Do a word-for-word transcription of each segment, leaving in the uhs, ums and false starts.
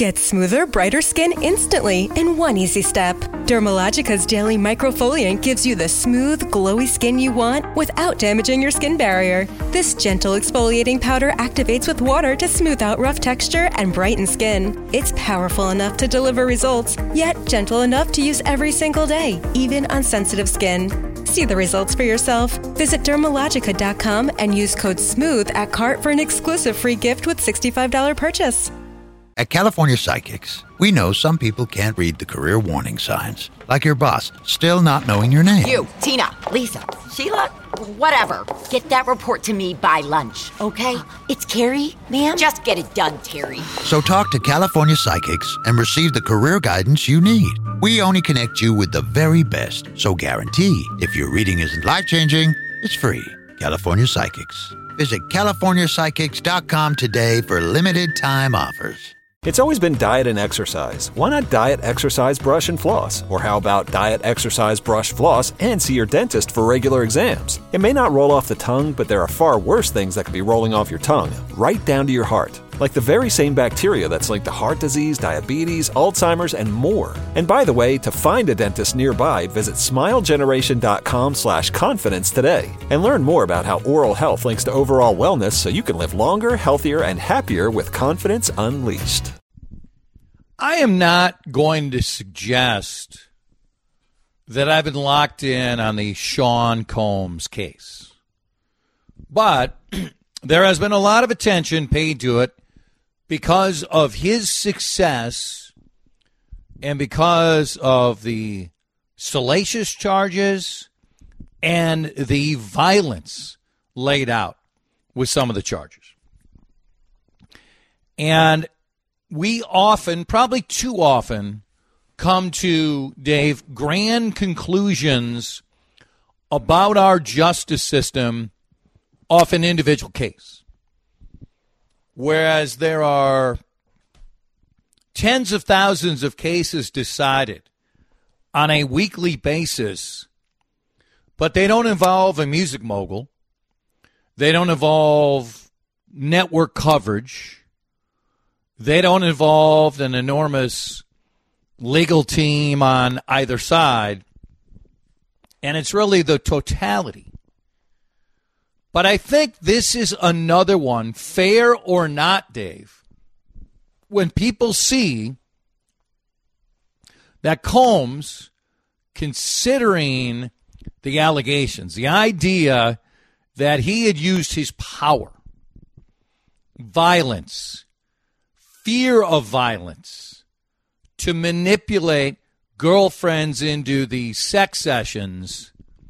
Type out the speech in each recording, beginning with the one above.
Get smoother, brighter skin instantly in one easy step. Dermalogica's daily microfoliant gives you the smooth, glowy skin you want without damaging your skin barrier. This gentle exfoliating powder activates with water to smooth out rough texture and brighten skin. It's powerful enough to deliver results, yet gentle enough to use every single day, even on sensitive skin. See the results for yourself. Visit Dermalogica dot com and use code SMOOTH at cart for an exclusive free gift with sixty-five dollars purchase. At California Psychics, we know some people can't read the career warning signs, like your boss still not knowing your name. You, Tina, Lisa, Sheila, whatever. Get that report to me by lunch, okay? It's Carrie, ma'am. Just get it done, Terry. So talk to California Psychics and receive the career guidance you need. We only connect you with the very best, so guarantee if your reading isn't life-changing, it's free. California Psychics. Visit California Psychics dot com today for limited time offers. It's always been diet and exercise. Why not diet, exercise, brush, and floss? Or how about diet, exercise, brush, floss, and see your dentist for regular exams? It may not roll off the tongue, but there are far worse things that could be rolling off your tongue, right down to your heart. Like the very same bacteria that's linked to heart disease, diabetes, Alzheimer's, and more. And by the way, to find a dentist nearby, visit smilegeneration.com slash confidence today. And learn more about how oral health links to overall wellness so you can live longer, healthier, and happier with confidence unleashed. I am not going to suggest that I've been locked in on the Sean Combs case. But there has been a lot of attention paid to it because of his success and because of the salacious charges and the violence laid out with some of the charges. And we often, probably too often, come to, Dave, grand conclusions about our justice system off an individual case. Whereas there are tens of thousands of cases decided on a weekly basis, but they don't involve a music mogul. They don't involve network coverage. They don't involve an enormous legal team on either side. And it's really the totality. But I think this is another one, fair or not, Dave, when people see that Combs, considering the allegations, the idea that he had used his power, violence, fear of violence, to manipulate girlfriends into the sex sessions,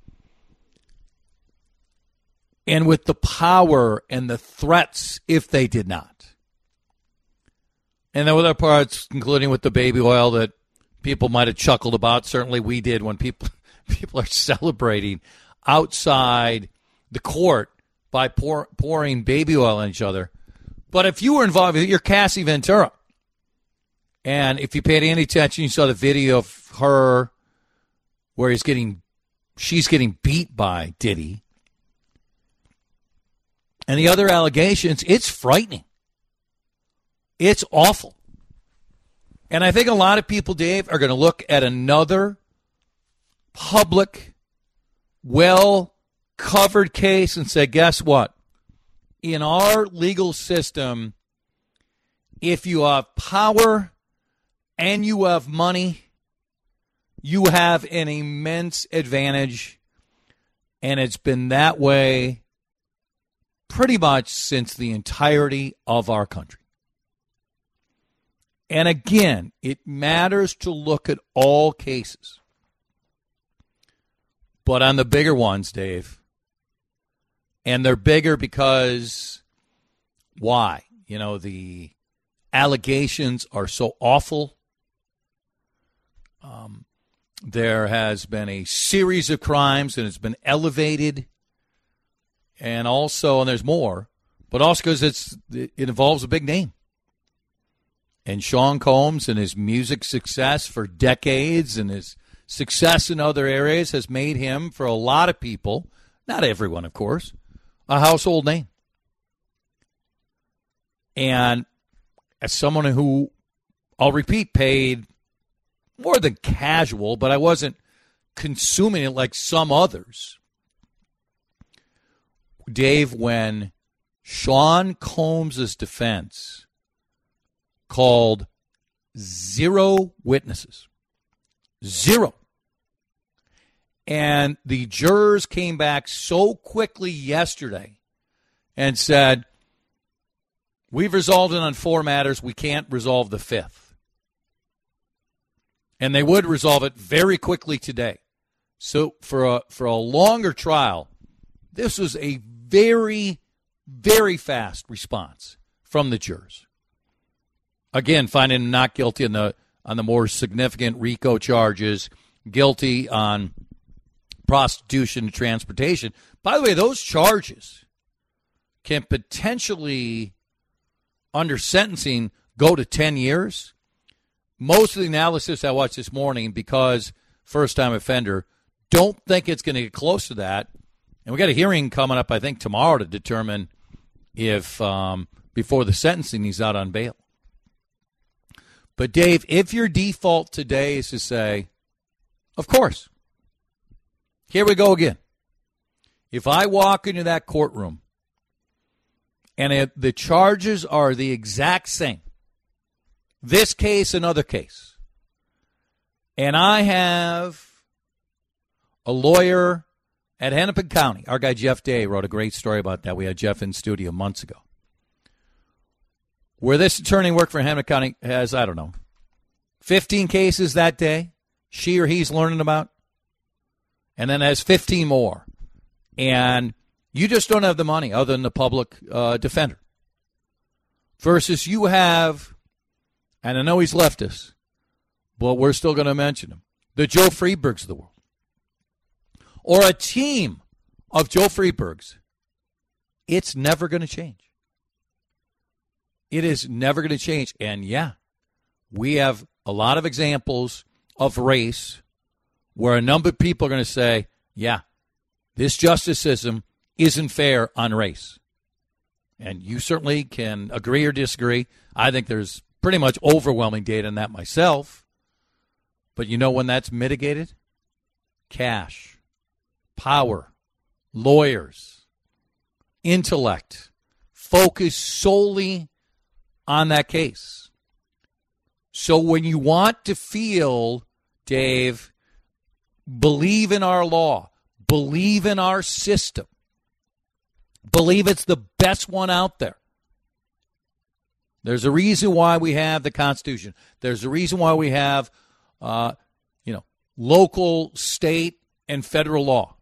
and with the power and the threats if they did not. And there were other parts, including with the baby oil, that people might have chuckled about. Certainly we did when people people are celebrating outside the court by pour, pouring baby oil on each other. But if you were involved, you're Cassie Ventura. And if you paid any attention, you saw the video of her where he's getting, she's getting beat by Diddy. And the other allegations, it's frightening. It's awful. And I think a lot of people, Dave, are going to look at another public, well-covered case and say, guess what? In our legal system, if you have power and you have money, you have an immense advantage. And it's been that way pretty much since the entirety of our country. And again, it matters to look at all cases. But on the bigger ones, Dave, and they're bigger because why? You know, the allegations are so awful. Um, there has been a series of crimes and it's been elevated. And also, and there's more, but also because it's it involves a big name. And Sean Combs and his music success for decades and his success in other areas has made him, for a lot of people, not everyone, of course, a household name. And as someone who I'll repeat, paid more than casual, but I wasn't consuming it like some others. Dave, when Sean Combs' defense called zero witnesses, zero, and the jurors came back so quickly yesterday and said, we've resolved it on four matters, we can't resolve the fifth. And they would resolve it very quickly today. So for a for a longer trial, this was a very, very fast response from the jurors. Again, finding him not guilty on the on the more significant RICO charges, guilty on prostitution and transportation. By the way, those charges can potentially, under sentencing, go to ten years. Most of the analysis I watched this morning, because first-time offender, don't think it's going to get close to that. And we got a hearing coming up, I think, tomorrow to determine if, um, before the sentencing, he's out on bail. But, Dave, if your default today is to say, of course, here we go again. If I walk into that courtroom and it, the charges are the exact same, this case, another case, and I have a lawyer at Hennepin County, our guy Jeff Day wrote a great story about that. We had Jeff in studio months ago, where this attorney worked for Hennepin County has, I don't know, fifteen cases that day she or he's learning about, and then has fifteen more. And you just don't have the money other than the public uh, defender. Versus you have, and I know he's leftist, but we're still going to mention him, the Joe Freebergs of the world. Or a team of Joe Freebergs. It's never going to change. It is never going to change. And, yeah, we have a lot of examples of race where a number of people are going to say, yeah, this justice system isn't fair on race. And you certainly can agree or disagree. I think there's pretty much overwhelming data on that myself. But you know when that's mitigated? Cash, power, lawyers, intellect, focus solely on that case. So when you want to feel, Dave, believe in our law, believe in our system, believe it's the best one out there. There's a reason why we have the Constitution. There's a reason why we have, uh, you know, local, state, and federal law.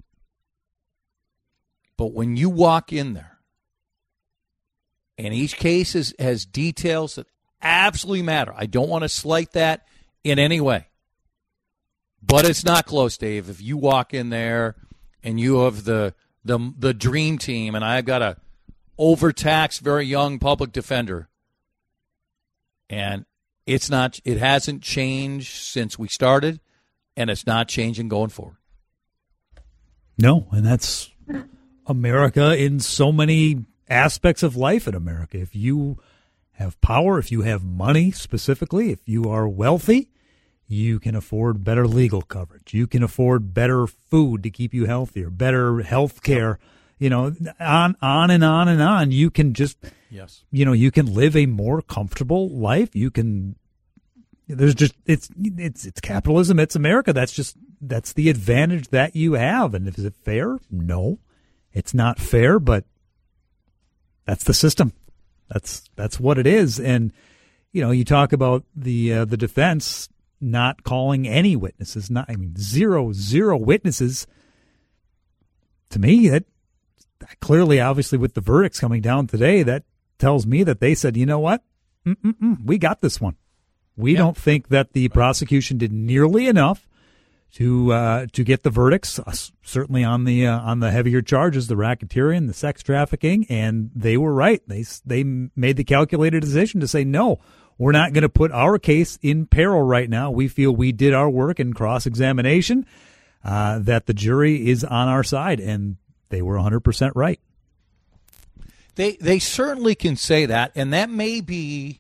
But when you walk in there, and each case is, has details that absolutely matter. I don't want to slight that in any way. But it's not close, Dave. If you walk in there and you have the the the dream team, and I've got a overtaxed, very young public defender, and it's not, it hasn't changed since we started, and it's not changing going forward. No, and that's America in so many aspects of life in America. If you have power, if you have money specifically, if you are wealthy, you can afford better legal coverage. You can afford better food to keep you healthier, better health care, you know, on, on and on and on. You can just, yes, you know, you can live a more comfortable life. You can, there's just, it's, it's, it's capitalism. It's America. That's just, that's the advantage that you have. And is it fair? No, it's not fair, but that's the system. That's, that's what it is. And, you know, you talk about the, uh, the defense not calling any witnesses, not, I mean, zero, zero witnesses. To me, that clearly, obviously, with the verdicts coming down today, that tells me that they said, you know what? Mm-mm-mm, we got this one. We yeah. don't think that the prosecution did nearly enough to uh, to get the verdicts, uh, certainly on the uh, on the heavier charges, the racketeering, the sex trafficking, and they were right. They they made the calculated decision to say, no, we're not going to put our case in peril right now. We feel we did our work in cross-examination, uh, that the jury is on our side, and they were one hundred percent right. They they certainly can say that, and that may be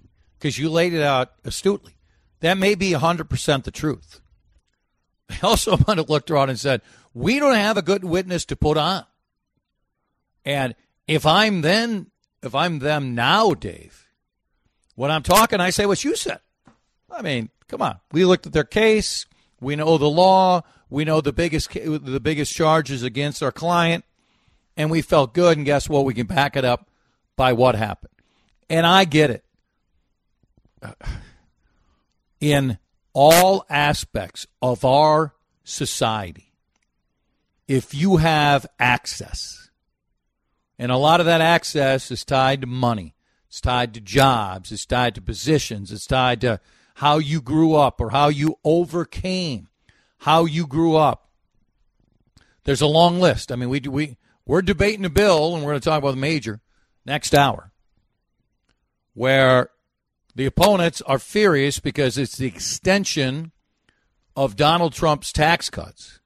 because you laid it out astutely. That may be one hundred percent the truth. They also might have looked around and said, we don't have a good witness to put on. And if I'm then, if I'm them now, Dave, when I'm talking, I say what you said. I mean, come on. We looked at their case. We know the law. We know the biggest the biggest charges against our client. And we felt good. And guess what? We can back it up by what happened. And I get it. In all aspects of our society, if you have access, and a lot of that access is tied to money, it's tied to jobs, it's tied to positions, it's tied to how you grew up or how you overcame how you grew up. There's a long list. I mean, we we we're debating a bill, and we're going to talk about the major next hour, where the opponents are furious because it's the extension of Donald Trump's tax cuts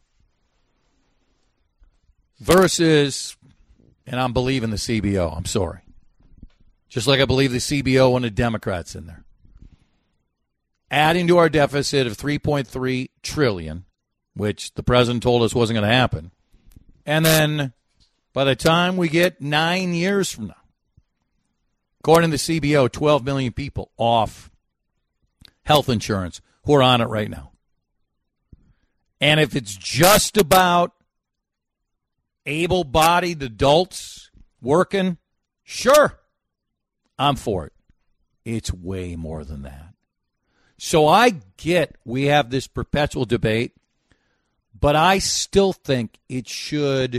versus, and I'm believing the C B O, I'm sorry. Just like I believe the C B O and the Democrats in there. Adding to our deficit of three point three trillion dollars, which the president told us wasn't going to happen. And then by the time we get nine years from now, according to the C B O, twelve million people off health insurance who are on it right now. And if it's just about able-bodied adults working, sure, I'm for it. It's way more than that. So I get we have this perpetual debate, but I still think it should,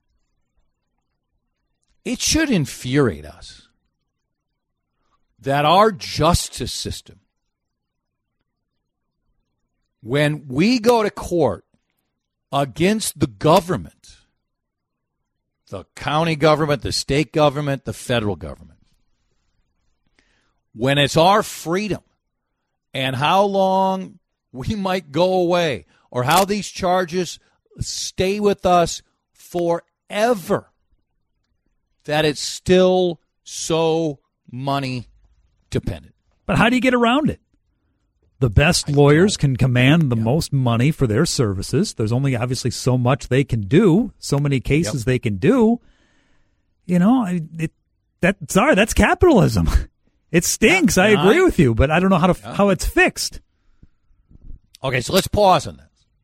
it should infuriate us that our justice system, when we go to court against the government, the county government, the state government, the federal government, when it's our freedom and how long we might go away or how these charges stay with us forever, that it's still so money dependent. But how do you get around it? The best lawyers can command the yeah. most money for their services. There's only obviously so much they can do, so many cases yep. they can do. You know, it, that sorry, that's capitalism. It stinks. Yeah, I agree I, with you, but I don't know how to yeah. how it's fixed. Okay, so let's pause on this.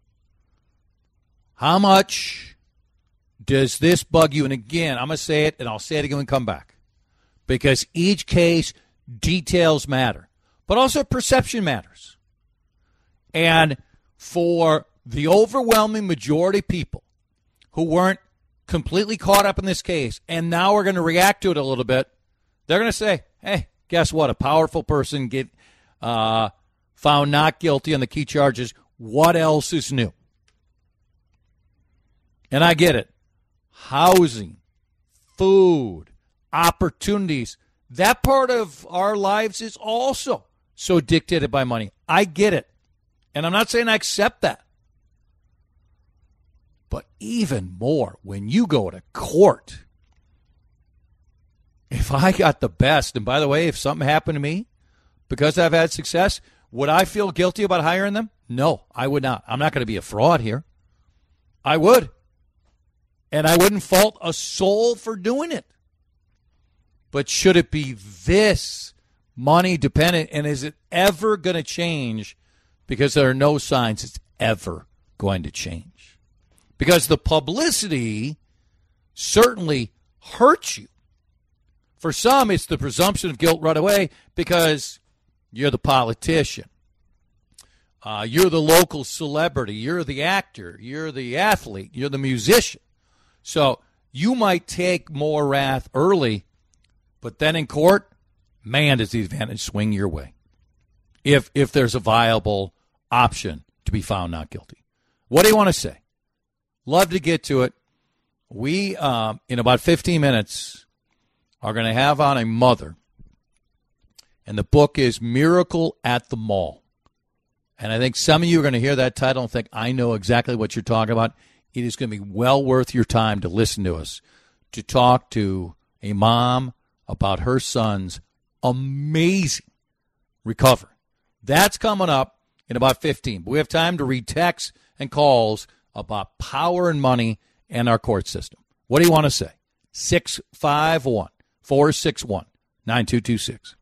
How much does this bug you? And again, I'm going to say it, and I'll say it again and come back. Because each case, details matter. But also perception matters. And for the overwhelming majority of people who weren't completely caught up in this case and now are going to react to it a little bit, they're going to say, hey, guess what? A powerful person get uh, found not guilty on the key charges. What else is new? And I get it. Housing, food, opportunities. That part of our lives is also so dictated by money. I get it. And I'm not saying I accept that. But even more, when you go to court, if I got the best, and by the way, if something happened to me because I've had success, would I feel guilty about hiring them? No, I would not. I'm not going to be a fraud here. I would. And I wouldn't fault a soul for doing it. But should it be this money dependent, and is it ever going to change? Because there are no signs it's ever going to change. Because the publicity certainly hurts you. For some, it's the presumption of guilt right away because you're the politician. Uh, you're the local celebrity. You're the actor. You're the athlete. You're the musician. So you might take more wrath early, but then in court, man, does the advantage swing your way. If if there's a viable option to be found not guilty. What do you want to say? Love to get to it. We, um, in about fifteen minutes, are going to have on a mother. And the book is Miracle at the Mall. And I think some of you are going to hear that title and think, I know exactly what you're talking about. It is going to be well worth your time to listen to us, to talk to a mom about her son's amazing recover. That's coming up in about fifteen. But we have time to read texts and calls about power and money and our court system. What do you want to say? six five one, four six one, nine two two six.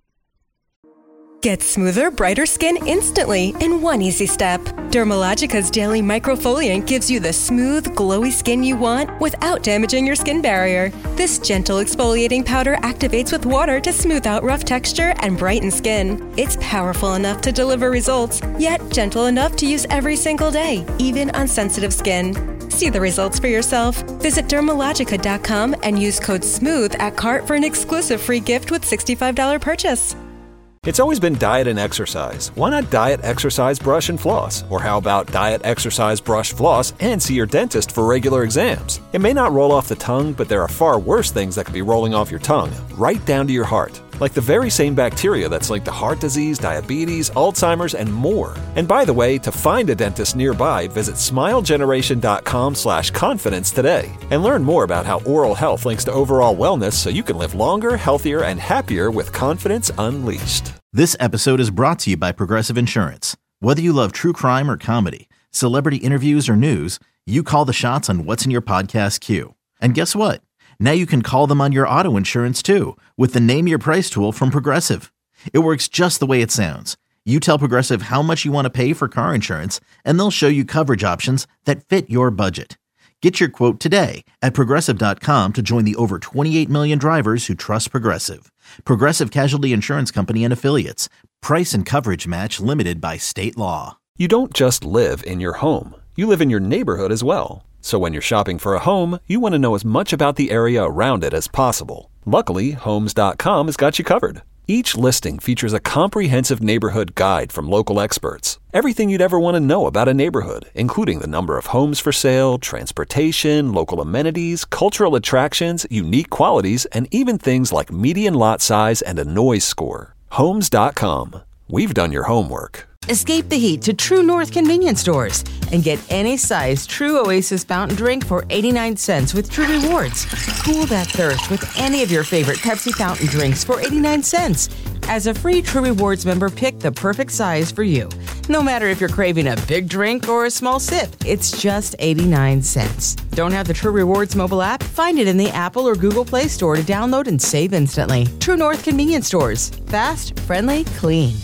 Get smoother, brighter skin instantly in one easy step. Dermalogica's Daily Microfoliant gives you the smooth, glowy skin you want without damaging your skin barrier. This gentle exfoliating powder activates with water to smooth out rough texture and brighten skin. It's powerful enough to deliver results, yet gentle enough to use every single day, even on sensitive skin. See the results for yourself. Visit Dermalogica dot com and use code SMOOTH at cart for an exclusive free gift with sixty-five dollars purchase. It's always been diet and exercise. Why not diet, exercise, brush, and floss? Or how about diet, exercise, brush, floss, and see your dentist for regular exams? It may not roll off the tongue, but there are far worse things that could be rolling off your tongue, right down to your heart. Like the very same bacteria that's linked to heart disease, diabetes, Alzheimer's, and more. And by the way, to find a dentist nearby, visit smilegeneration.com slash confidence today and learn more about how oral health links to overall wellness so you can live longer, healthier, and happier with confidence unleashed. This episode is brought to you by Progressive Insurance. Whether you love true crime or comedy, celebrity interviews or news, you call the shots on what's in your podcast queue. And guess what? Now you can call them on your auto insurance too with the Name Your Price tool from Progressive. It works just the way it sounds. You tell Progressive how much you want to pay for car insurance, and they'll show you coverage options that fit your budget. Get your quote today at Progressive dot com to join the over twenty-eight million drivers who trust Progressive. Progressive Casualty Insurance Company and Affiliates. Price and coverage match limited by state law. You don't just live in your home. You live in your neighborhood as well. So when you're shopping for a home, you want to know as much about the area around it as possible. Luckily, Homes dot com has got you covered. Each listing features a comprehensive neighborhood guide from local experts. Everything you'd ever want to know about a neighborhood, including the number of homes for sale, transportation, local amenities, cultural attractions, unique qualities, and even things like median lot size and a noise score. Homes dot com. We've done your homework. Escape the heat to True North convenience stores and get any size True Oasis fountain drink for eighty-nine cents with True Rewards. Cool that thirst with any of your favorite Pepsi fountain drinks for eighty-nine cents. As a free True Rewards member, pick the perfect size for you. No matter if you're craving a big drink or a small sip, it's just eighty-nine cents. Don't have the True Rewards mobile app? Find it in the Apple or Google Play Store to download and save instantly. True North convenience stores. Fast, friendly, clean.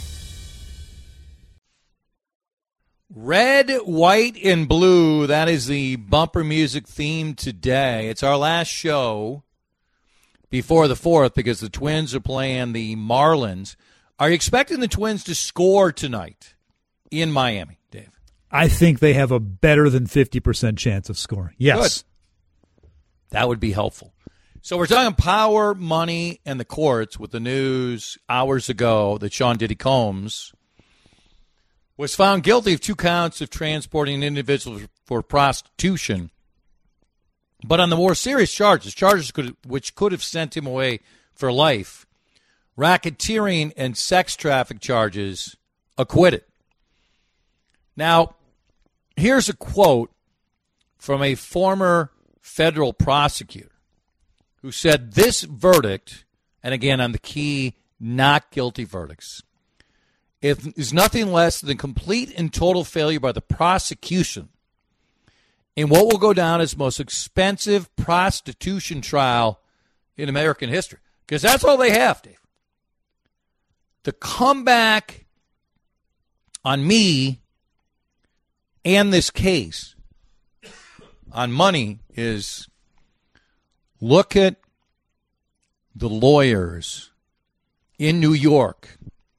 Red, white, and blue. That is the bumper music theme today. It's our last show before the fourth because the Twins are playing the Marlins. Are you expecting the Twins to score tonight in Miami, Dave? I think they have a better than fifty percent chance of scoring. Yes. Good. That would be helpful. So we're talking power, money, and the courts with the news hours ago that Sean Diddy Combs was found guilty of two counts of transporting an individual for prostitution. But on the more serious charges, charges could, which could have sent him away for life, racketeering and sex traffic charges, acquitted. Now, here's a quote from a former federal prosecutor who said this verdict, and again on the key not guilty verdicts, it is nothing less than complete and total failure by the prosecution in what will go down as most expensive prostitution trial in American history. Because that's all they have, Dave. The comeback on me and this case on money is look at the lawyers in New York.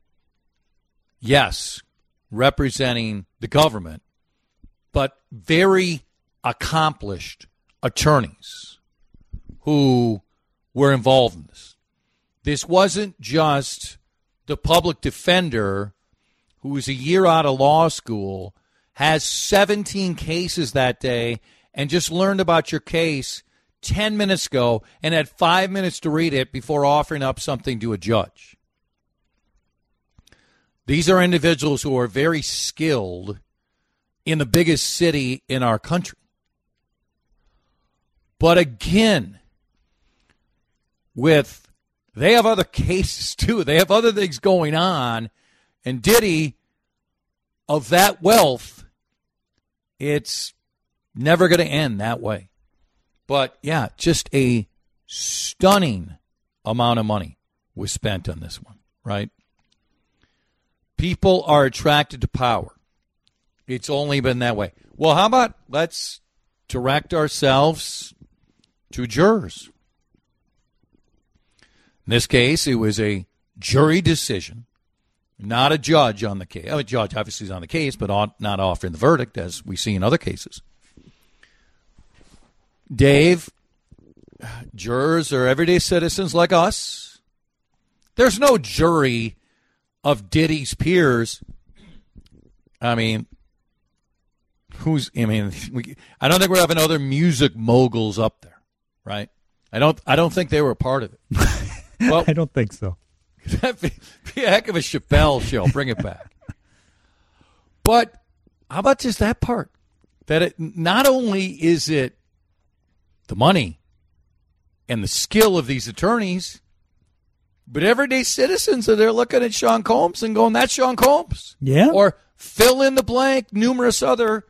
Yes, representing the government, but very accomplished attorneys who were involved in this. This wasn't just the public defender who was a year out of law school, has seventeen cases that day, and just learned about your case ten minutes ago and had five minutes to read it before offering up something to a judge. These are individuals who are very skilled in the biggest city in our country. But again, with they have other cases too. They have other things going on. And Diddy, of that wealth, it's never going to end that way. But, yeah, just a stunning amount of money was spent on this one, right? People are attracted to power. It's only been that way. Well, how about let's direct ourselves to jurors. In this case, it was a jury decision, not a judge on the case. A judge obviously is on the case, but not offering the verdict, as we see in other cases. Dave, jurors are everyday citizens like us. There's no jury of Diddy's peers. I mean, who's, I mean, we, I don't think we're having other music moguls up there, right? I don't, I don't think they were a part of it. Well, I don't think so. That'd be, be a heck of a Chappelle show. Bring it back. But how about just that part? That it not only is it the money and the skill of these attorneys, but everyday citizens are there looking at Sean Combs and going, that's Sean Combs. Yeah. Or fill in the blank, numerous other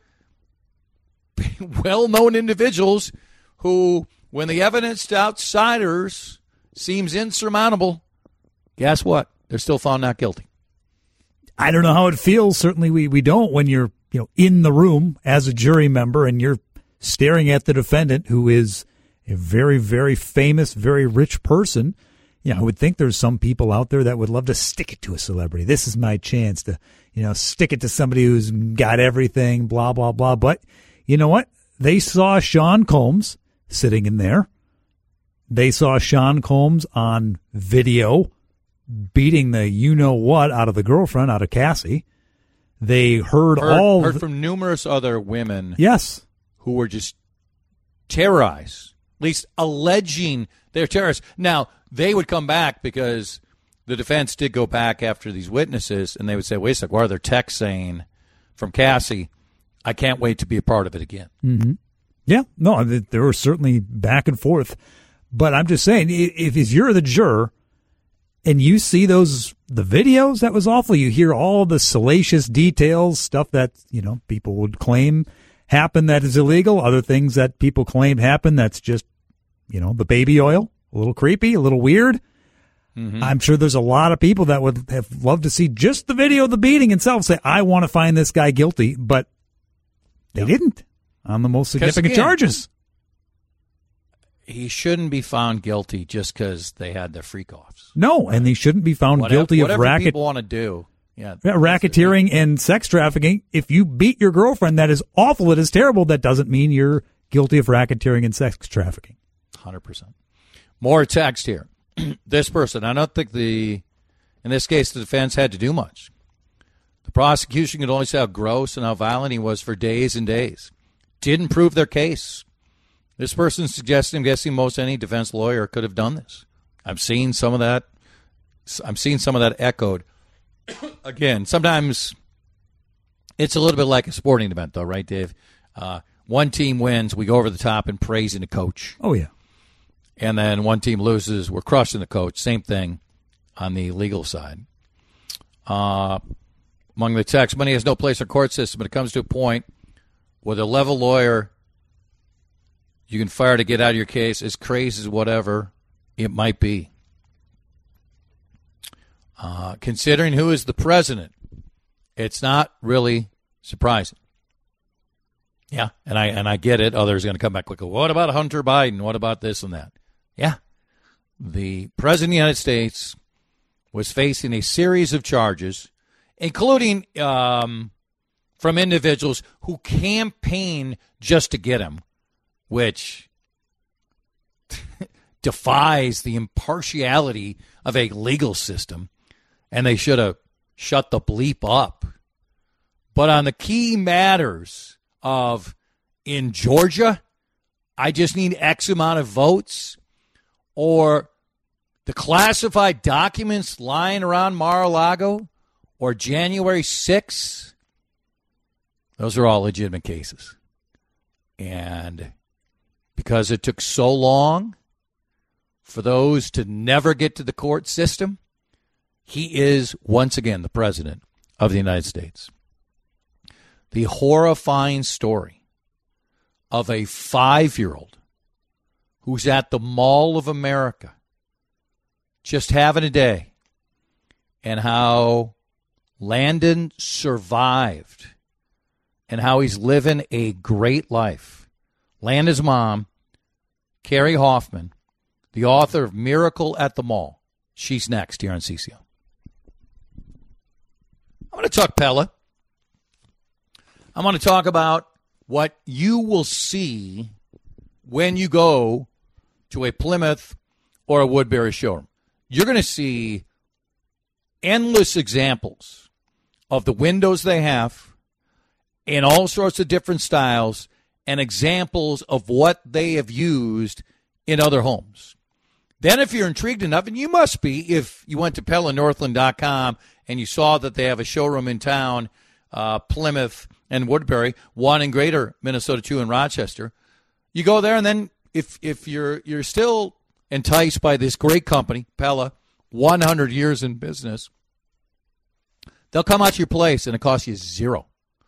well-known individuals who, when the evidence to outsiders seems insurmountable, guess what? They're still found not guilty. I don't know how it feels. Certainly we, we don't when you're, you know, in the room as a jury member and you're staring at the defendant, who is a very, very famous, very rich person. You know, I would think there's some people out there that would love to stick it to a celebrity. This is my chance to, you know, stick it to somebody who's got everything, blah, blah, blah. But you know what? They saw Sean Combs sitting in there. They saw Sean Combs on video beating the you-know-what out of the girlfriend, out of Cassie. They heard, heard all... Heard the, from numerous other women. Yes. Who were just terrorized, at least alleging they're terrorists. Now, they would come back because the defense did go back after these witnesses, and they would say, wait a second, what are their texts saying from Cassie? I can't wait to be a part of it again. Mm-hmm. Yeah, no, there were certainly back and forth. But I'm just saying, if, if you're the juror and you see those the videos, that was awful. You hear all the salacious details, stuff that, you know, people would claim happened that is illegal, other things that people claim happened that's just, you know, the baby oil, a little creepy, a little weird. Mm-hmm. I'm sure there's a lot of people that would have loved to see just the video of the beating itself, say, I want to find this guy guilty, but they yep. didn't on the most significant again, charges. He shouldn't be found guilty just because they had their freak-offs. No, and they shouldn't be found whatever, guilty of whatever racket. people want to do. Yeah, yeah racketeering and sex trafficking. If you beat your girlfriend, that is awful. It is terrible. That doesn't mean you're guilty of racketeering and sex trafficking. one hundred percent. More text here. This person, I don't think the, in this case, the defense had to do much. The prosecution could only say how gross and how violent he was for days and days. Didn't prove their case. This person suggesting, I'm guessing most any defense lawyer could have done this. I'm seeing some of that. I'm seeing some of that echoed. Again, sometimes it's a little bit like a sporting event, though, right, Dave? Uh, one team wins, we go over the top and praising the coach. Oh, yeah. And then one team loses, we're crushing the coach. Same thing on the legal side. Uh, among the texts, money has no place in the court system, but it comes to a point where the level lawyer you can fire to get out of your case, as crazy as whatever it might be. Uh, considering who is the president, it's not really surprising. Yeah, and I and I get it. Others are going to come back like, what about Hunter Biden? What about this and that? Yeah, the president of the United States was facing a series of charges, including um, from individuals who campaigned just to get him, which defies the impartiality of a legal system, and they should have shut the bleep up. But on the key matters of, in Georgia, I just need X amount of votes, or the classified documents lying around Mar-a-Lago, or January sixth, those are all legitimate cases. And because it took so long for those to never get to the court system, He is, once again, the president of the United States. The horrifying story of a five-year-old who's at the Mall of America just having a day, and how Landon survived and how he's living a great life. Landon's mom, Carrie Hoffman, the author of Miracle at the Mall. She's next here on C C O. I'm going to talk Pella. I'm going to talk about what you will see when you go to a Plymouth or a Woodbury showroom. You're going to see endless examples of the windows they have in all sorts of different styles and examples of what they have used in other homes. Then if you're intrigued enough, and you must be if you went to Pella Northland dot com and you saw that they have a showroom in town, uh, Plymouth and Woodbury, one in Greater Minnesota, two in Rochester. You go there, and then if if you're you're still enticed by this great company, Pella, one hundred years in business, they'll come out to your place, and it costs you zero.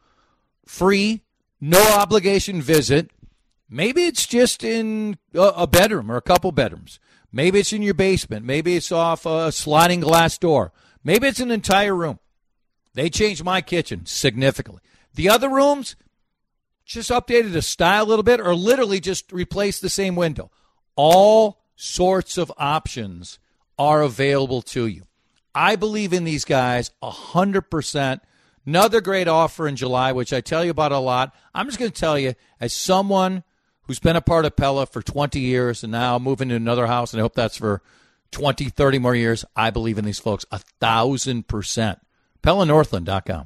Free, no obligation visit. Maybe it's just in a, a bedroom or a couple bedrooms. Maybe it's in your basement. Maybe it's off a sliding glass door. Maybe it's an entire room. They changed my kitchen significantly. The other rooms, just updated the style a little bit or literally just replaced the same window. All sorts of options are available to you. I believe in these guys one hundred percent. Another great offer in July, which I tell you about a lot. I'm just going to tell you, as someone who's been a part of Pella for twenty years and now moving to another house, and I hope that's for twenty, thirty more years, I believe in these folks one thousand percent. Pella Northland dot com.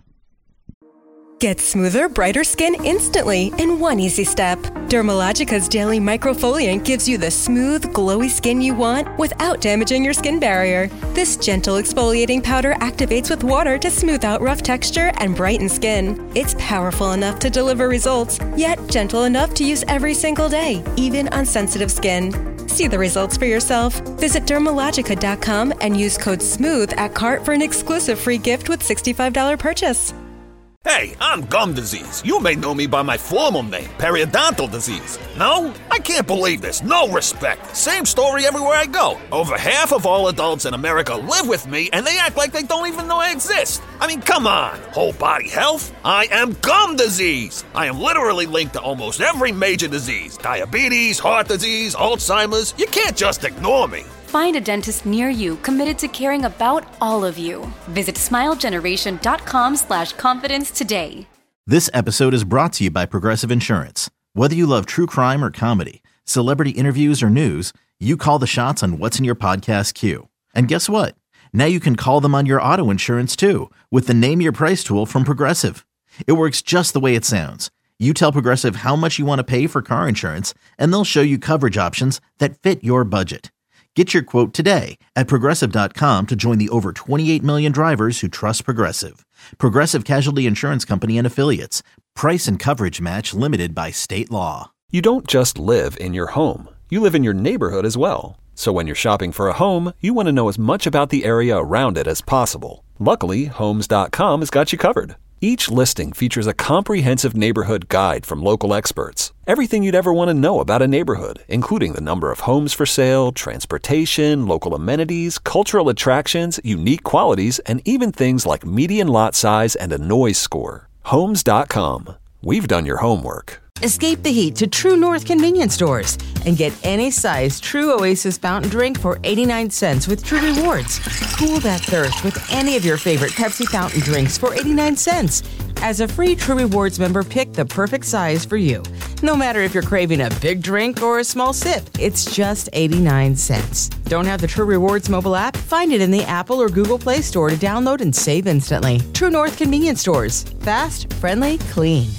Get smoother, brighter skin instantly in one easy step. Dermalogica's Daily Microfoliant gives you the smooth, glowy skin you want without damaging your skin barrier. This gentle exfoliating powder activates with water to smooth out rough texture and brighten skin. It's powerful enough to deliver results, yet gentle enough to use every single day, even on sensitive skin. See the results for yourself. Visit Dermalogica dot com and use code SMOOTH at cart for an exclusive free gift with sixty-five dollars purchase. Hey, I'm gum disease. You may know me by my formal name, periodontal disease. No? I can't believe this. No respect. Same story everywhere I go. Over half of all adults in America live with me, and they act like they don't even know I exist. I mean, come on. Whole body health? I am gum disease. I am literally linked to almost every major disease. Diabetes, heart disease, Alzheimer's. You can't just ignore me. Find a dentist near you committed to caring about all of you. Visit smile generation dot com slash confidence today. This episode is brought to you by Progressive Insurance. Whether you love true crime or comedy, celebrity interviews or news, you call the shots on what's in your podcast queue. And guess what? Now you can call them on your auto insurance too with the Name Your Price tool from Progressive. It works just the way it sounds. You tell Progressive how much you want to pay for car insurance, and they'll show you coverage options that fit your budget. Get your quote today at Progressive dot com to join the over twenty-eight million drivers who trust Progressive. Progressive Casualty Insurance Company and Affiliates. Price and coverage match limited by state law. You don't just live in your home. You live in your neighborhood as well. So when you're shopping for a home, you want to know as much about the area around it as possible. Luckily, Homes dot com has got you covered. Each listing features a comprehensive neighborhood guide from local experts. Everything you'd ever want to know about a neighborhood, including the number of homes for sale, transportation, local amenities, cultural attractions, unique qualities, and even things like median lot size and a noise score. Homes dot com. We've done your homework. Escape the heat to True North convenience stores and get any size True Oasis fountain drink for eighty-nine cents with True Rewards. Cool that thirst with any of your favorite Pepsi fountain drinks for eighty-nine cents. As a free True Rewards member, pick the perfect size for you. No matter if you're craving a big drink or a small sip, it's just eighty-nine cents. Don't have the True Rewards mobile app? Find it in the Apple or Google Play Store to download and save instantly. True North convenience stores. Fast, friendly, clean.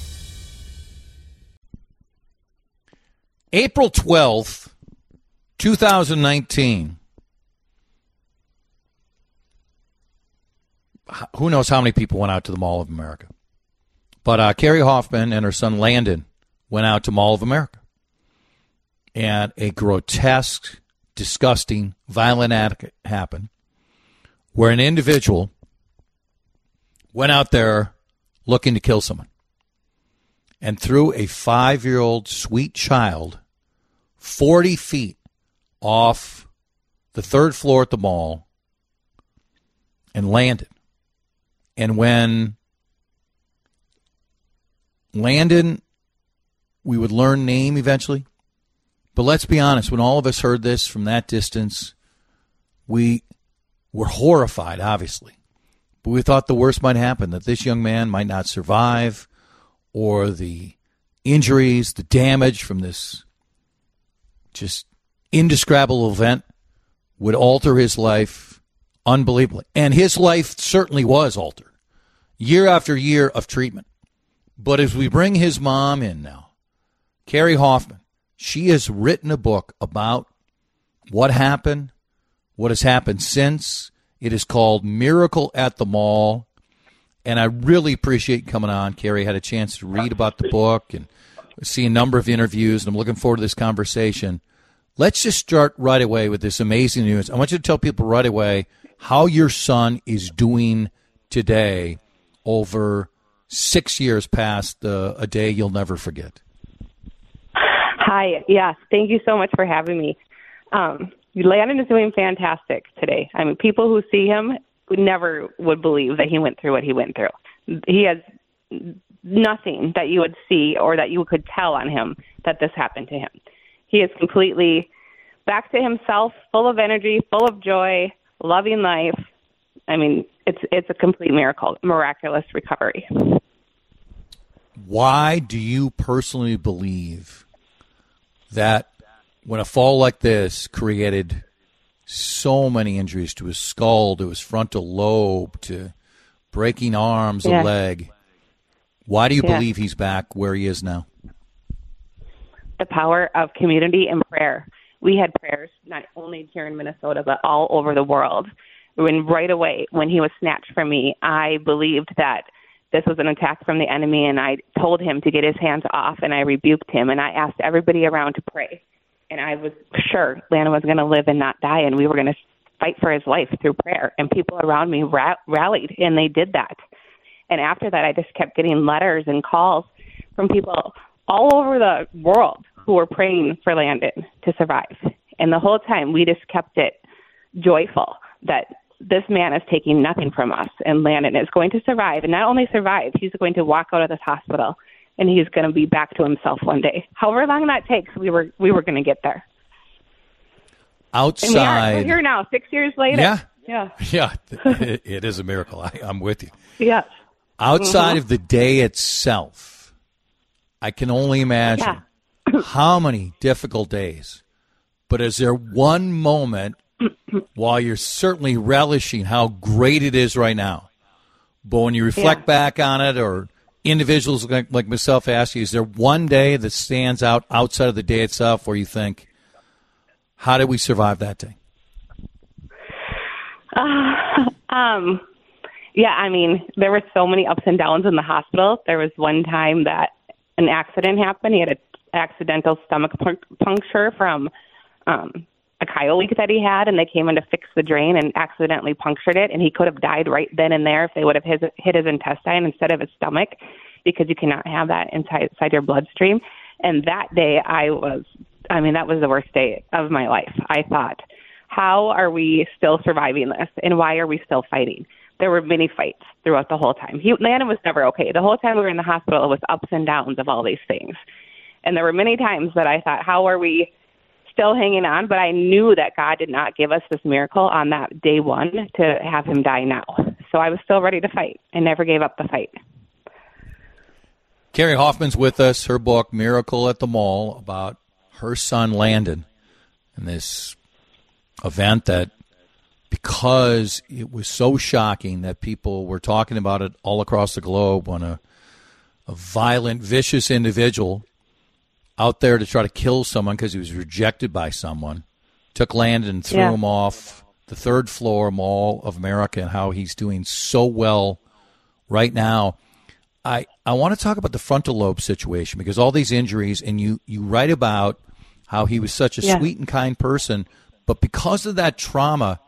April twelfth, twenty nineteen. Who knows how many people went out to the Mall of America. But uh, Carrie Hoffman and her son Landon went out to Mall of America. And a grotesque, disgusting, violent act happened where an individual went out there looking to kill someone and threw a five-year-old sweet child forty feet off the third floor at the mall and landed. And when Landon, we would learn name eventually. But let's be honest, when all of us heard this from that distance, we were horrified, obviously. But we thought the worst might happen, that this young man might not survive, or the injuries, the damage from this just indescribable event would alter his life unbelievably. And his life certainly was altered, year after year of treatment. But as we bring his mom in now, Carrie Hoffman, she has written a book about what happened, what has happened since. It is called Miracle at the Mall. And I really appreciate you coming on, Carrie. I had a chance to read about the book and see a number of interviews, and I'm looking forward to this conversation. Let's just start right away with this amazing news. I want you to tell people right away how your son is doing today over six years past uh, a day you'll never forget. Hi. Yes. Thank you so much for having me. Um, Landon is doing fantastic today. I mean, people who see him never would believe that he went through what he went through. He has nothing that you would see or that you could tell on him that this happened to him. He is completely back to himself, full of energy, full of joy, loving life. I mean, it's it's a complete miracle, miraculous recovery. Why do you personally believe that when a fall like this created so many injuries to his skull, to his frontal lobe, to breaking arms, yeah. a leg, why do you yeah. believe he's back where he is now? The power of community and prayer. We had prayers not only here in Minnesota, but all over the world. When right away, when he was snatched from me, I believed that this was an attack from the enemy, and I told him to get his hands off, and I rebuked him, and I asked everybody around to pray. And I was sure Landon was going to live and not die, and we were going to fight for his life through prayer. And people around me ra- rallied, and they did that. And after that, I just kept getting letters and calls from people all over the world who were praying for Landon to survive. And the whole time, we just kept it joyful that this man is taking nothing from us, and Landon is going to survive. And not only survive, he's going to walk out of this hospital, and he's going to be back to himself one day. However long that takes, we were we were going to get there. Outside. And we are. We're here now, six years later. Yeah. Yeah. Yeah. it, it is a miracle. I, I'm with you. Yes. Outside mm-hmm. of the day itself, I can only imagine yeah. how many difficult days. But is there one moment, while you're certainly relishing how great it is right now, but when you reflect yeah. back on it, or individuals like, like myself ask you, is there one day that stands out outside of the day itself where you think, how did we survive that day? Uh, um, yeah, I mean, there were so many ups and downs in the hospital. There was one time that an accident happened. He had an accidental stomach puncture from um, a chyle leak that he had, and they came in to fix the drain and accidentally punctured it, and he could have died right then and there if they would have hit, hit his intestine instead of his stomach, because you cannot have that inside, inside your bloodstream. And that day I was, I mean, that was the worst day of my life. I thought, how are we still surviving this, and why are we still fighting? There were many fights throughout the whole time. He, Landon was never okay. The whole time we were in the hospital, it was ups and downs of all these things. And there were many times that I thought, how are we still hanging on? But I knew that God did not give us this miracle on that day one to have him die now. So I was still ready to fight and never gave up the fight. Carrie Hoffman's with us. Her book, Miracle at the Mall, about her son Landon and this event that, because it was so shocking that people were talking about it all across the globe, when a, a violent, vicious individual out there to try to kill someone because he was rejected by someone, took Landon and threw yeah. him off the third floor Mall of America, and how he's doing so well right now. I, I want to talk about the frontal lobe situation, because all these injuries, and you, you write about how he was such a yeah. sweet and kind person, but because of that trauma,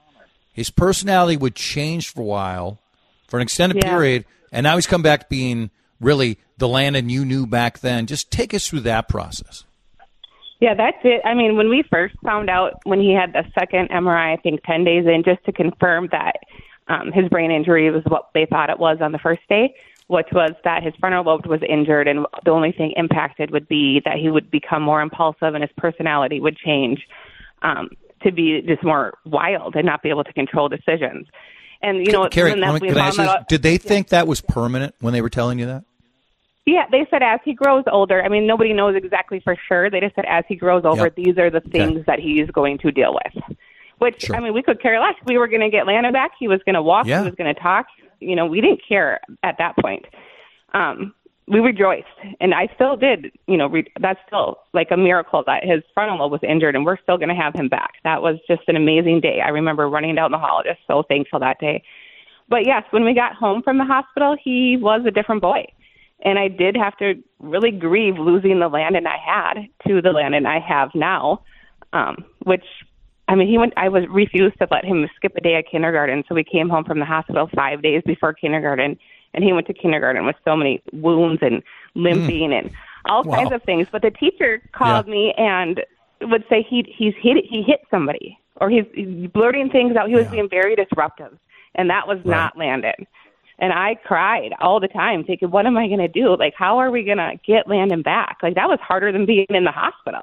his personality would change for a while, for an extended Yeah. period, and now he's come back being really the Landon you knew back then. Just take us through that process. Yeah, that's it. I mean, when we first found out when he had the second M R I, I think ten days in, just to confirm that um, his brain injury was what they thought it was on the first day, which was that his frontal lobe was injured, and the only thing impacted would be that he would become more impulsive and his personality would change um, to be just more wild and not be able to control decisions. And, you know, Carrie, when that, can we I found ask this? out, Did they think that was permanent when they were telling you that? yeah, they said as he grows older, I mean, nobody knows exactly for sure. They just said as he grows older, Yep. these are the things Okay. that he's going to deal with. Which, Sure. I mean, we could care less. We were going to get Landon back. He was going to walk. Yeah. He was going to talk. You know, we didn't care at that point. Um, we rejoiced. And I still did, you know, re- that's still like a miracle that his frontal lobe was injured and we're still going to have him back. That was just an amazing day. I remember running down the hall, just so thankful that day. But yes, when we got home from the hospital, he was a different boy. And I did have to really grieve losing the Landon I had to the Landon I have now, um, which, I mean, he went. I was refused to let him skip a day at kindergarten, so we came home from the hospital five days before kindergarten, and he went to kindergarten with so many wounds and limping mm. and all wow. kinds of things. But the teacher called yeah. me and would say he he's hit he hit somebody, or he's, he's blurting things out. He was yeah. being very disruptive, and that was right. not Landon. And I cried all the time, thinking, what am I going to do? Like, how are we going to get Landon back? Like, that was harder than being in the hospital.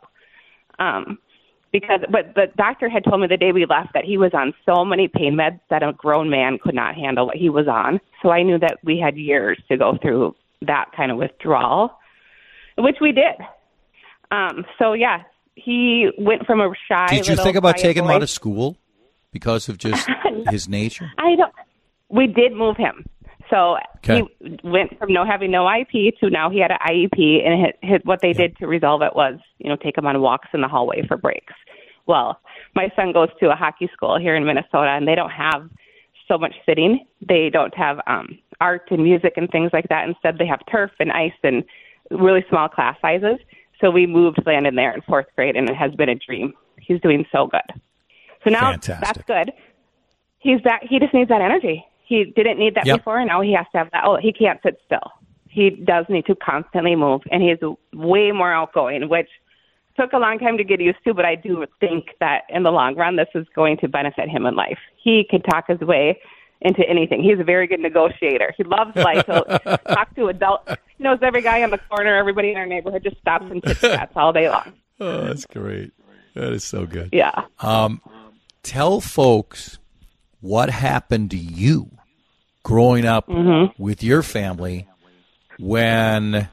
Um, because, but the doctor had told me the day we left that he was on so many pain meds that a grown man could not handle what he was on. So I knew that we had years to go through that kind of withdrawal, which we did. Um, so, yeah, he went from a shy Did you little think about taking boy. him out of school because of just his nature? I don't. We did move him. So okay. he went from no having no I E P to now he had an I E P, and hit, hit, what they yeah. did to resolve it was, you know, take him on walks in the hallway for breaks. Well, my son goes to a hockey school here in Minnesota, and they don't have so much sitting. They don't have um, art and music and things like that. Instead, they have turf and ice and really small class sizes. So we moved Landon there in fourth grade, and it has been a dream. He's doing so good. So now Fantastic. That's good. He's back. He just needs that energy. He didn't need that yep. before, and now he has to have that. Oh, he can't sit still. He does need to constantly move, and he is way more outgoing, which took a long time to get used to, but I do think that in the long run, this is going to benefit him in life. He can talk his way into anything. He's a very good negotiator. He loves life. He'll talk to adults. He knows every guy on the corner, everybody in our neighborhood just stops and chit-chats all day long. Oh, that's great. That is so good. Yeah. Um, tell folks what happened to you growing up mm-hmm. with your family when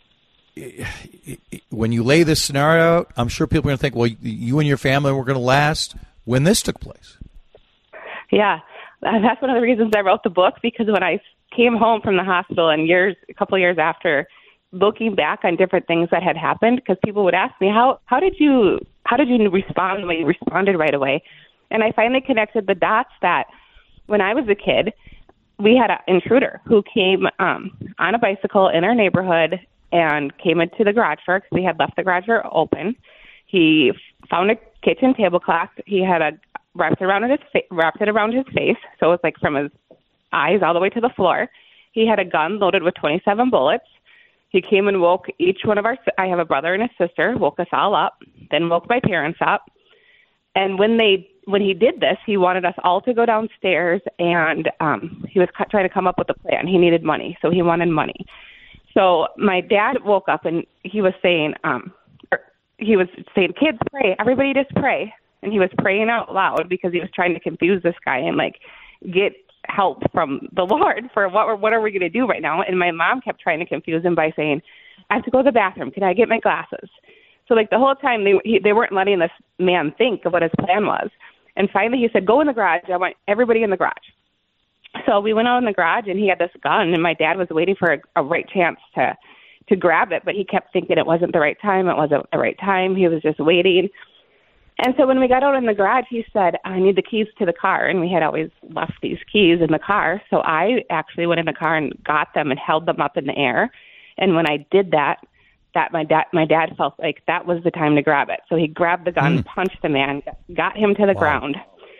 when you lay this scenario out. I'm sure people are going to think, well, you and your family were going to last when this took place. Yeah, that's one of the reasons I wrote the book, because when I came home from the hospital and years, a couple of years after, looking back on different things that had happened, because people would ask me, how how did you how did you respond when you responded right away? And I finally connected the dots that when I was a kid, we had an intruder who came um, on a bicycle in our neighborhood and came into the garage door because we had left the garage door open. He found a kitchen tablecloth. He had a wrapped it around his fa- wrapped it around his face, so it was like from his eyes all the way to the floor. He had a gun loaded with twenty-seven bullets. He came and woke each one of our. I have a brother and a sister. Woke us all up. Then woke my parents up. And when they when he did this, he wanted us all to go downstairs, and um, he was cu- trying to come up with a plan. He needed money, so he wanted money. So my dad woke up, and he was saying, um, he was saying, kids, pray. Everybody just pray. And he was praying out loud because he was trying to confuse this guy and, like, get help from the Lord for what, what are we going to do right now? And my mom kept trying to confuse him by saying, I have to go to the bathroom. Can I get my glasses? So, like, the whole time they he, they weren't letting this man think of what his plan was. And finally he said, go in the garage. I want everybody in the garage. So we went out in the garage, and he had this gun, and my dad was waiting for a, a right chance to, to grab it, but he kept thinking it wasn't the right time. It wasn't the right time. He was just waiting. And so when we got out in the garage, he said, I need the keys to the car. And we had always left these keys in the car. So I actually went in the car and got them and held them up in the air. And when I did that, that my dad my dad felt like that was the time to grab it. So he grabbed the gun, mm. punched the man, got him to the wow. ground.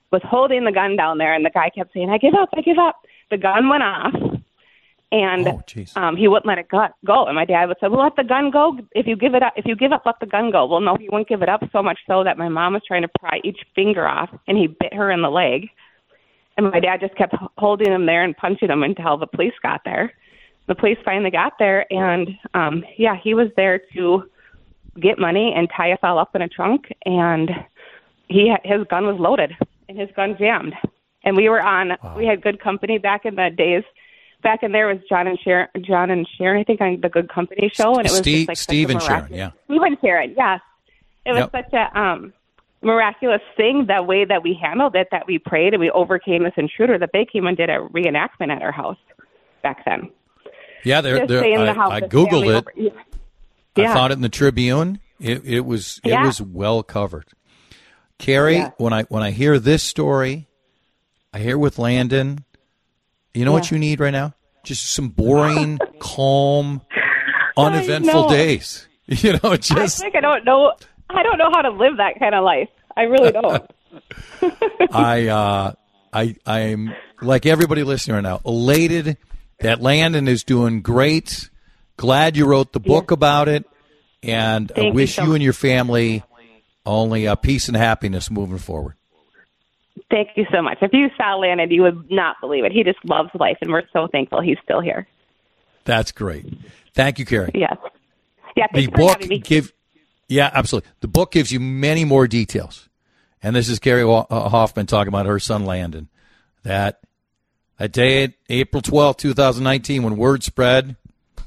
was holding the gun down there, and the guy kept saying, I give up, I give up. The gun went off, and oh, um, he wouldn't let it go, go. And my dad would say, well, let the gun go. If you give it up, if you give up, let the gun go. Well, no, he wouldn't give it up, so much so that my mom was trying to pry each finger off, and he bit her in the leg. And my dad just kept holding him there and punching him until the police got there. The police finally got there, and, um, yeah, he was there to get money and tie us all up in a trunk, and he his gun was loaded, and his gun jammed. And we were on, wow. we had good company back in the days. Back in there was John and Sharon, John and Sharon, I think, on the Good Company show. And it was Steve, just like Steve and Sharon, yeah. Steve and Sharon, yes. It was yep. such a um, miraculous thing, the way that we handled it, that we prayed and we overcame this intruder, that they came and did a reenactment at our house back then. Yeah, they're, they're, I, the I Googled it. Over, yeah. I yeah. found it in the Tribune. It, it was it yeah. was well covered. Carrie, yeah. when I when I hear this story, I hear with Landon, you know yeah. what you need right now? Just some boring, calm, uneventful days. You know, just I think I don't know. I don't know how to live that kind of life. I really don't. I uh, I I'm like everybody listening right now, elated that Landon is doing great. Glad you wrote the book yeah. about it, and Thank I wish you, so you and your family only uh, peace and happiness moving forward. Thank you so much. If you saw Landon, you would not believe it. He just loves life, and we're so thankful he's still here. That's great. Thank you, Carrie. Yes. Yeah, the thanks for book having me. give, yeah, absolutely. The book gives you many more details. And this is Carrie Hoffman talking about her son, Landon. That, that day, April twelfth, twenty nineteen, when word spread,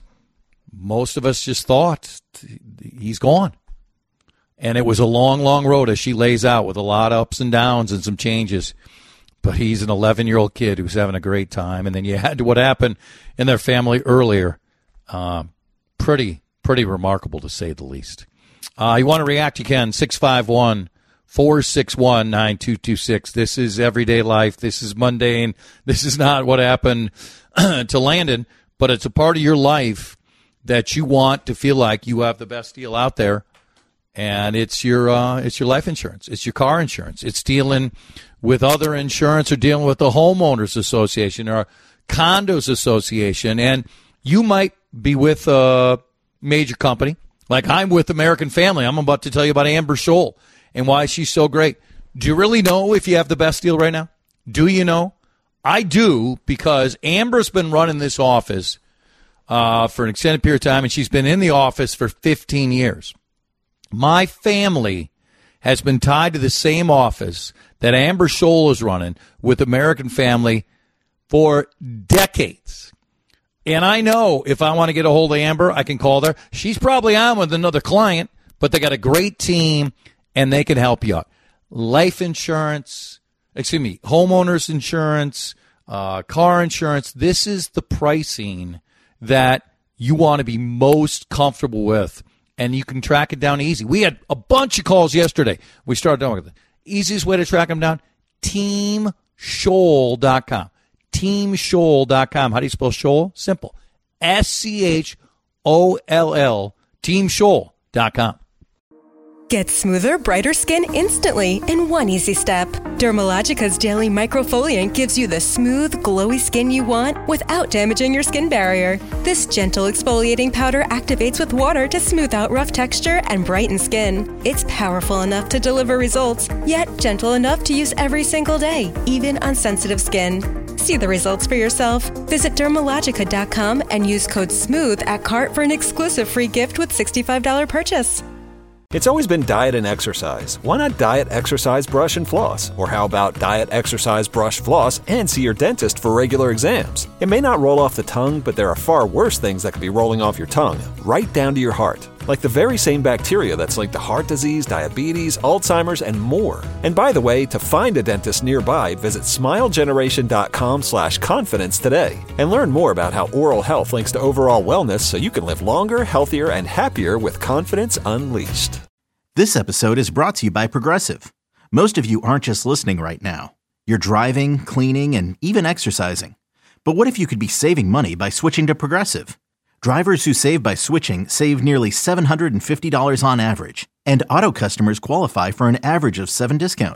most of us just thought he's gone. And it was a long, long road, as she lays out, with a lot of ups and downs and some changes. But he's an eleven-year-old kid who's having a great time. And then you had what happened in their family earlier. Um, pretty, pretty remarkable, to say the least. Uh, you want to react, you can. six five one, four six one, nine two two six. This is everyday life. This is mundane. This is not what happened to Landon, but it's a part of your life that you want to feel like you have the best deal out there. And it's your uh, it's your life insurance. It's your car insurance. It's dealing with other insurance, or dealing with the homeowners association or condos association. And you might be with a major company, like I'm with American Family. I'm about to tell you about Amber Scholl and why she's so great. Do you really know if you have the best deal right now? Do you know? I do, because Amber's been running this office uh, for an extended period of time, and she's been in the office for fifteen years. My family has been tied to the same office that Amber Scholl is running with American Family for decades. And I know if I want to get a hold of Amber, I can call her. She's probably on with another client, but they got a great team, and they can help you out. Life insurance, excuse me, homeowners insurance, uh, car insurance. This is the pricing that you want to be most comfortable with. And you can track it down easy. We had a bunch of calls yesterday. We started doing it. Easiest way to track them down, team scholl dot com. team scholl dot com. How do you spell Scholl? Simple. S C H O L L, team scholl dot com. Get smoother, brighter skin instantly in one easy step. Dermalogica's Daily Microfoliant gives you the smooth, glowy skin you want without damaging your skin barrier. This gentle exfoliating powder activates with water to smooth out rough texture and brighten skin. It's powerful enough to deliver results, yet gentle enough to use every single day, even on sensitive skin. See the results for yourself. Visit dermalogica dot com and use code SMOOTH at cart for an exclusive free gift with sixty-five dollars purchase. It's always been diet and exercise. Why not diet, exercise, brush, and floss? Or how about diet, exercise, brush, floss, and see your dentist for regular exams? It may not roll off the tongue, but there are far worse things that could be rolling off your tongue, right down to your heart. Like the very same bacteria that's linked to heart disease, diabetes, Alzheimer's, and more. And by the way, to find a dentist nearby, visit smilegeneration.com slash confidence today. And learn more about how oral health links to overall wellness, so you can live longer, healthier, and happier with confidence unleashed. This episode is brought to you by Progressive. Most of you aren't just listening right now. You're driving, cleaning, and even exercising. But what if you could be saving money by switching to Progressive? Drivers who save by switching save nearly seven hundred fifty dollars on average, and auto customers qualify for an average of seven discounts.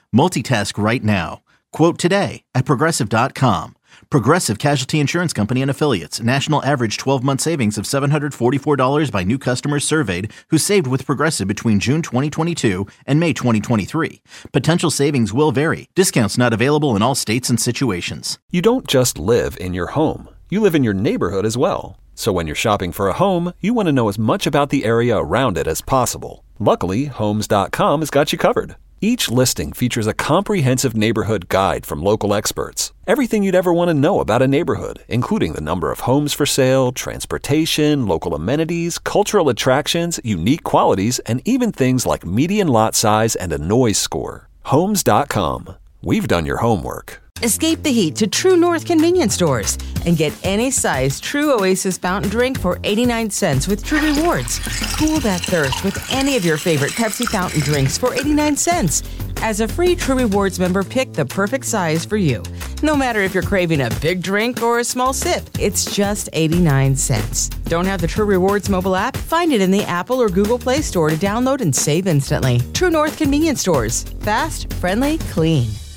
Multitask right now. Quote today at Progressive dot com. Progressive Casualty Insurance Company and Affiliates. National average twelve-month savings of seven hundred forty-four dollars by new customers surveyed who saved with Progressive between June twenty twenty-two and May twenty twenty-three. Potential savings will vary. Discounts not available in all states and situations. You don't just live in your home. You live in your neighborhood as well. So when you're shopping for a home, you want to know as much about the area around it as possible. Luckily, Homes dot com has got you covered. Each listing features a comprehensive neighborhood guide from local experts. Everything you'd ever want to know about a neighborhood, including the number of homes for sale, transportation, local amenities, cultural attractions, unique qualities, and even things like median lot size and a noise score. Homes dot com. We've done your homework. Escape the heat to True North convenience stores and get any size True Oasis fountain drink for eighty-nine cents with True Rewards. Cool that thirst with any of your favorite Pepsi fountain drinks for eighty-nine cents. As a free True Rewards member, pick the perfect size for you. No matter if you're craving a big drink or a small sip, it's just eighty-nine cents. Don't have the True Rewards mobile app? Find it in the Apple or Google Play Store to download and save instantly. True North convenience stores. Fast, friendly, clean.